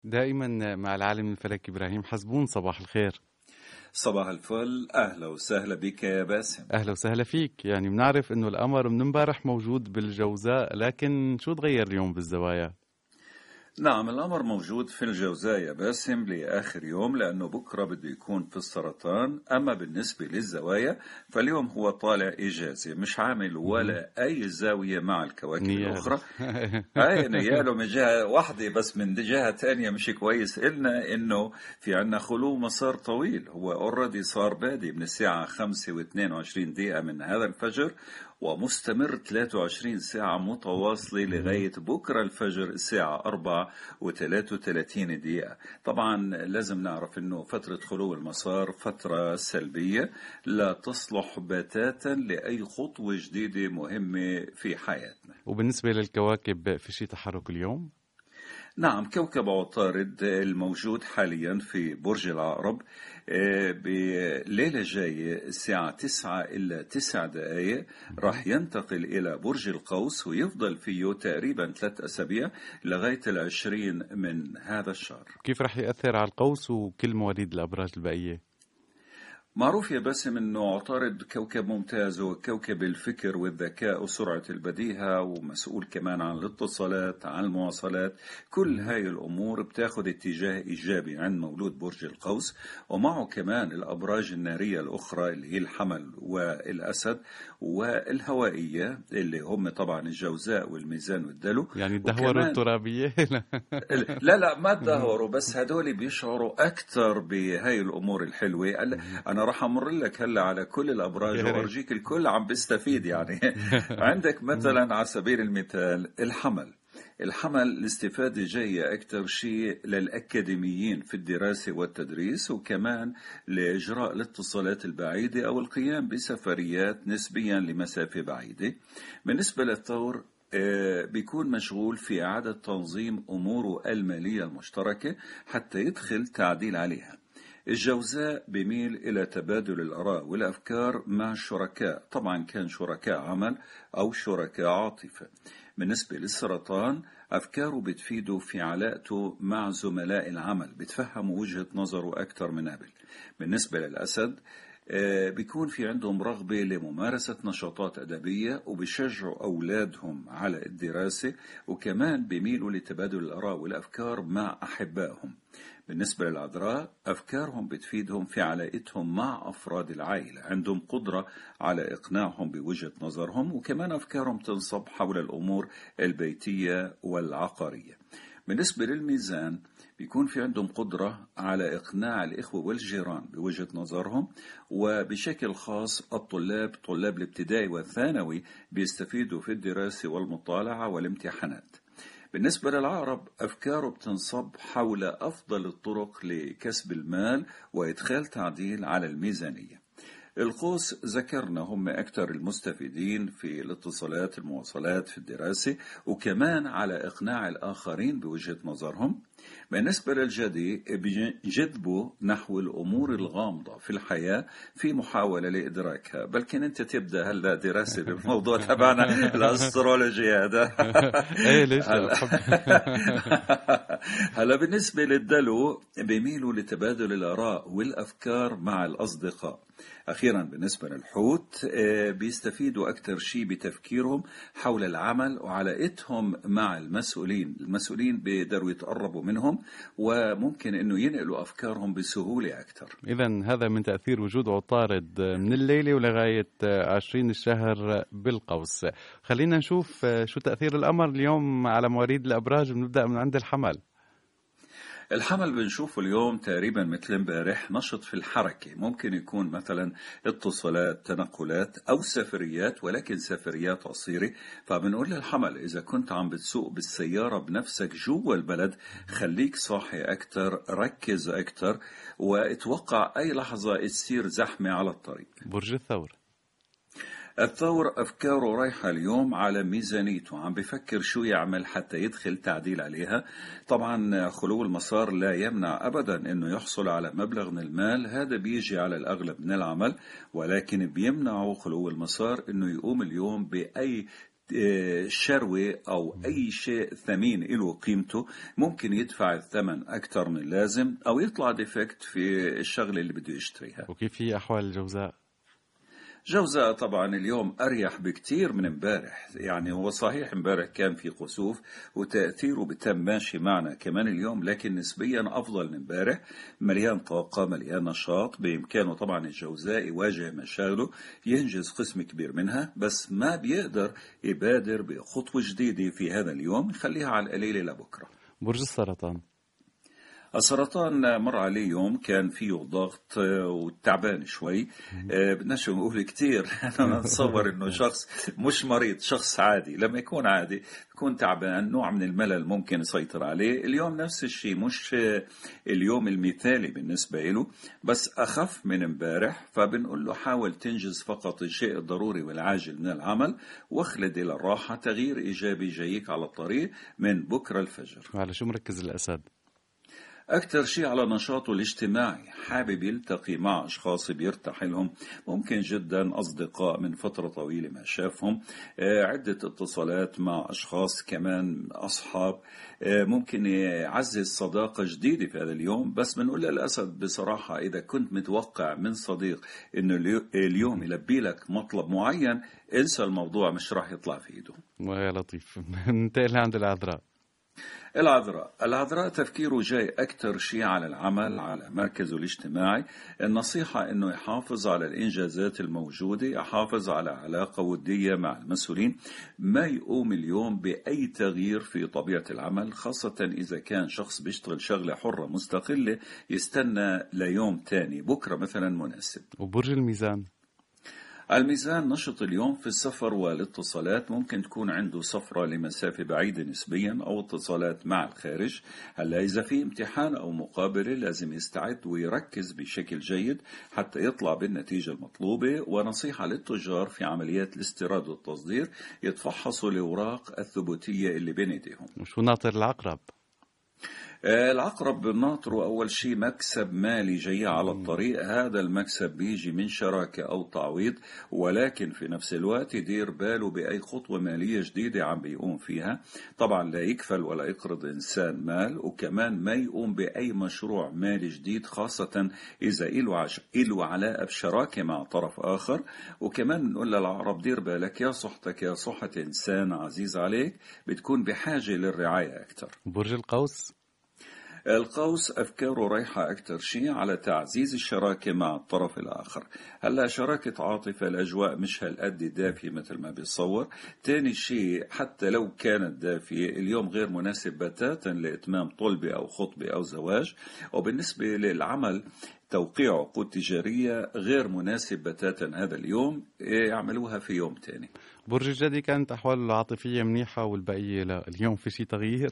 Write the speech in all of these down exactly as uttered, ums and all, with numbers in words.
دائما مع العالم الفلكي إبراهيم حزبون. صباح الخير. صباح الفل، أهلا وسهلا بك يا باسم. أهلا وسهلا فيك. يعني بنعرف إنه القمر من امبارح موجود بالجوزاء، لكن شو تغير اليوم بالزوايا؟ نعم، الأمر موجود في الجوزاء يا باسم لآخر يوم، لأنه بكرة بده يكون في السرطان. أما بالنسبة للزوايا فاليوم هو طالع إيجازي، مش عامل ولا أي زاوية مع الكواكب نيال. الأخرى. هاي نياله من جهة واحدة، بس من جهة تانية مش كويس إلنا إنه في عنا خلو مسار طويل. هو اوريدي صار بادي من الساعة خمسة واثنين وعشرين دقيقة من هذا الفجر، ومستمر ثلاثة وعشرين ساعة متواصلة لغاية بكرة الفجر الساعة أربعة وثلاثة وثلاثين دقيقة. طبعا لازم نعرف أنه فترة خلو المسار فترة سلبية لا تصلح بتاتا لأي خطوة جديدة مهمة في حياتنا. وبالنسبة للكواكب في شيء تحرك اليوم؟ نعم، كوكب عطارد الموجود حاليا في برج العقرب بليلة جاية الساعة تسعة إلا تسع دقائق راح ينتقل إلى برج القوس، ويفضل فيه تقريبا ثلاث أسابيع لغاية العشرين من هذا الشهر. كيف راح يأثر على القوس وكل مواليد الأبراج البقية؟ معروف يا باسم انه عطارد كوكب ممتاز، وكوكب الفكر والذكاء وسرعة البديهة، ومسؤول كمان عن الاتصالات، عن المواصلات. كل هاي الامور بتاخد اتجاه ايجابي عند مولود برج القوس، ومعه كمان الابراج النارية الاخرى اللي هي الحمل والاسد والهوائية اللي هم طبعا الجوزاء والميزان والدلو. يعني الدهور الترابية؟ لا لا ما الدهوروا، بس هدول بيشعروا اكثر بهاي الامور الحلوة. انا راح امر لك هلا على كل الابراج وارجيك الكل عم بيستفيد يعني. عندك مثلا على سبيل المثال الحمل. الحمل الاستفادة جاية أكثر شيء للأكاديميين في الدراسة والتدريس، وكمان لإجراء الاتصالات البعيدة أو القيام بسفريات نسبيا لمسافة بعيدة. بالنسبة للثور بيكون مشغول في إعادة تنظيم أموره المالية المشتركة حتى يدخل تعديل عليها. الجوزاء بيميل إلى تبادل الآراء والأفكار مع الشركاء، طبعا كان شركاء عمل أو شركاء عاطفة. بالنسبة للسرطان أفكاره بتفيده في علاقته مع زملاء العمل، بتفهموا وجهة نظره أكثر من قبل. بالنسبة للأسد بيكون في عندهم رغبة لممارسة نشاطات أدبية، وبيشجعوا أولادهم على الدراسة، وكمان بيميلوا لتبادل الآراء والأفكار مع أحبائهم. بالنسبة للعذراء أفكارهم بتفيدهم في علاقتهم مع أفراد العائلة، عندهم قدرة على إقناعهم بوجهة نظرهم، وكمان أفكارهم تنصب حول الأمور البيتية والعقارية. بالنسبة للميزان بيكون في عندهم قدرة على إقناع الإخوة والجيران بوجهة نظرهم، وبشكل خاص الطلاب طلاب الابتدائي والثانوي بيستفيدوا في الدراسة والمطالعة والامتحانات. بالنسبة للعقرب أفكاره بتنصب حول أفضل الطرق لكسب المال وإدخال تعديل على الميزانية. القوس ذكرنا هم أكثر المستفيدين في الاتصالات، المواصلات، في الدراسة، وكمان على إقناع الآخرين بوجهة نظرهم. بالنسبة للجدي بيجذبوا نحو الأمور الغامضة في الحياة في محاولة لإدراكها. بلكن أنت تبدأ هلا دراسة بالموضوع تبعنا الأسترولوجيا هذا. إيه ليش؟ هلا بالنسبة للدلو بيميلوا لتبادل الآراء والأفكار مع الأصدقاء. أخيرا بالنسبة للحوت بيستفيدوا أكثر شيء بتفكيرهم حول العمل وعلاقتهم مع المسؤولين. المسؤولين بيقدروا يتقربوا منهم، وممكن أنه ينقلوا أفكارهم بسهولة أكثر. إذن هذا من تأثير وجود عطارد من الليلة ولغاية عشرين الشهر بالقوس. خلينا نشوف شو تأثير القمر اليوم على مواليد الأبراج، ونبدأ من عند الحمل. الحمل بنشوفه اليوم تقريبا مثل امبارح، نشط في الحركة. ممكن يكون مثلا اتصالات، تنقلات، أو سفريات، ولكن سفريات قصيرة. فبنقول للحمل إذا كنت عم بتسوق بالسيارة بنفسك جوا البلد خليك صاحي أكتر، ركز أكتر، واتوقع أي لحظة تصير زحمة على الطريق. برج الثور. الثور أفكاره رايحة اليوم على ميزانيته، عم بفكر شو يعمل حتى يدخل تعديل عليها. طبعا خلو المسار لا يمنع أبدا أنه يحصل على مبلغ من المال، هذا بيجي على الأغلب من العمل، ولكن بيمنعه خلو المسار أنه يقوم اليوم بأي شروة أو أي شيء ثمين له قيمته، ممكن يدفع الثمن أكثر من اللازم أو يطلع ديفكت في الشغلة اللي بده يشتريها. وكيف هي أحوال الجوزاء؟ جوزاء طبعا اليوم أريح بكتير من امبارح. يعني هو صحيح امبارح كان في خسوف وتأثيره بتم ماشي معنا كمان اليوم، لكن نسبيا أفضل من امبارح، مليان طاقة مليان نشاط. بإمكانه طبعا الجوزاء يواجه مشاغله، ينجز قسم كبير منها، بس ما بيقدر يبادر بخطوة جديدة في هذا اليوم، يخليها على القليلة لبكرة. برج السرطان. السرطان مر عليه يوم كان فيه ضغط وتعبان شوي. بدناش نقول كتير أنا نتصور إنه شخص مش مريض، شخص عادي. لما يكون عادي يكون تعبان، نوع من الملل ممكن يسيطر عليه. اليوم نفس الشيء، مش اليوم المثالي بالنسبة له، بس أخف من امبارح. فبنقول له حاول تنجز فقط الشيء الضروري والعاجل من العمل، واخلد إلى الراحة. تغيير إيجابي جايك على الطريق من بكرة الفجر. وعلى شو مركز الأسد؟ أكثر شيء على نشاطه الاجتماعي، حابب يلتقي مع أشخاص بيرتاح لهم، ممكن جدا أصدقاء من فترة طويلة ما شافهم، عدة اتصالات مع أشخاص كمان أصحاب، ممكن يعزز صداقة جديدة في هذا اليوم. بس بنقول للأسد بصراحة إذا كنت متوقع من صديق إنه اليوم يلبي لك مطلب معين، انسى الموضوع، مش راح يطلع في إيده. يا لطيف. ننتقل عند العذراء. العذراء العذراء تفكيره جاي أكثر شيء على العمل، على مركزه الاجتماعي. النصيحة أنه يحافظ على الإنجازات الموجودة، يحافظ على علاقة ودية مع المسؤولين، ما يقوم اليوم بأي تغيير في طبيعة العمل، خاصة إذا كان شخص بيشتغل شغلة حرة مستقلة، يستنى ليوم تاني، بكرة مثلا مناسب. وبرج الميزان. الميزان نشط اليوم في السفر والاتصالات، ممكن تكون عنده سفرة لمسافة بعيدة نسبيا أو اتصالات مع الخارج. هلا إذا في امتحان أو مقابلة لازم يستعد ويركز بشكل جيد حتى يطلع بالنتيجة المطلوبة. ونصيحة للتجار في عمليات الاستيراد والتصدير، يتفحصوا الأوراق الثبوتية اللي بين ايديهم. وشو ناطر العقرب؟ العقرب بناطره أول شيء مكسب مالي جاي على الطريق. هذا المكسب بيجي من شراكة أو تعويض، ولكن في نفس الوقت يدير باله بأي خطوة مالية جديدة عم بيقوم فيها. طبعا لا يكفل ولا يقرض إنسان مال، وكمان ما يقوم بأي مشروع مالي جديد، خاصة إذا إله علاقة بشراكة مع طرف آخر. وكمان نقول للعقرب دير بالك يا صحتك يا صحة إنسان عزيز عليك، بتكون بحاجة للرعاية أكثر. برج القوس. القوس أفكاره رايحة أكثر شيء على تعزيز الشراكة مع الطرف الآخر. هلا شراكة عاطفة، الأجواء مش هالقد دافية مثل ما بيتصور. تاني شيء حتى لو كانت دافية، اليوم غير مناسب بتاتا لإتمام طلبة أو خطبة أو زواج. وبالنسبة للعمل، توقيع عقود تجارية غير مناسب بتاتا هذا اليوم، يعملوها في يوم تاني. برج الجدي كانت أحواله العاطفية منيحة والبقية لا، اليوم في شيء تغيير؟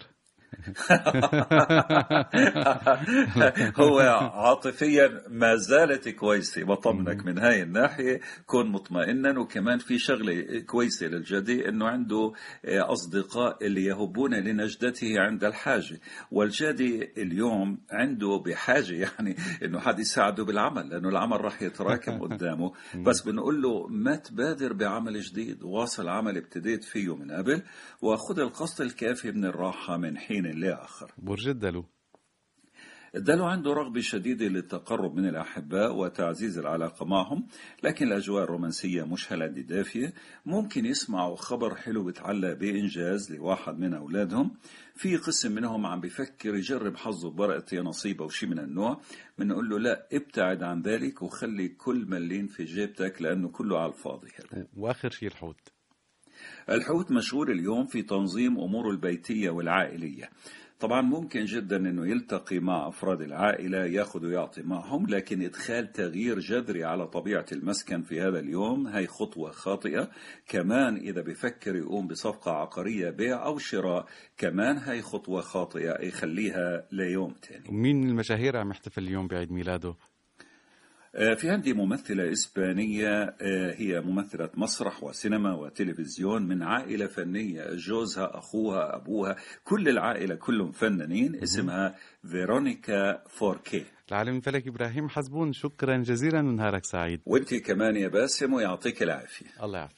هو عاطفيا ما زالت كويسة، بطمنك من هاي الناحية، كون مطمئنا. وكمان في شغلة كويسة للجدي، انه عنده اصدقاء اللي يهبون لنجدته عند الحاجة. والجدي اليوم عنده بحاجة يعني انه حد يساعده بالعمل، لانه العمل راح يتراكم قدامه. بس بنقول له ما تبادر بعمل جديد، واصل عمل ابتديت فيه من قبل، واخذ القسط الكافي من الراحة من حين لآخر. برج الدلو. الدلو عنده رغبة شديدة للتقرب من الأحباء وتعزيز العلاقة معهم، لكن الأجواء الرومانسية مش هالقد دافية. ممكن يسمعوا خبر حلو بتعلق بإنجاز لواحد من أولادهم. في قسم منهم عم بيفكر يجرب حظه بورقة يا نصيب أو شيء من النوع. بنقول له لا، ابتعد عن ذلك وخلي كل ملين في جيبتك، لأنه كله على الفاضي. وآخر شيء الحوت. الحوت مشغول اليوم في تنظيم أموره البيتية والعائلية. طبعا ممكن جدا أنه يلتقي مع أفراد العائلة، ياخذ ويعطي معهم، لكن إدخال تغيير جذري على طبيعة المسكن في هذا اليوم هي خطوة خاطئة. كمان إذا بفكر يقوم بصفقة عقارية بيع أو شراء، كمان هي خطوة خاطئة، يخليها ليوم تاني. ومين من المشاهير عم يحتفل اليوم بعيد ميلاده؟ في عندي ممثلة إسبانية، هي ممثلة مسرح وسينما وتلفزيون، من عائلة فنية، جوزها أخوها أبوها كل العائلة كلهم فنانين، اسمها فيرونيكا فوركي. العالم الفلكي إبراهيم حزبون، شكرا جزيلا ونهارك سعيد. وانت كمان يا باسم، ويعطيك العافية. الله يعافيك.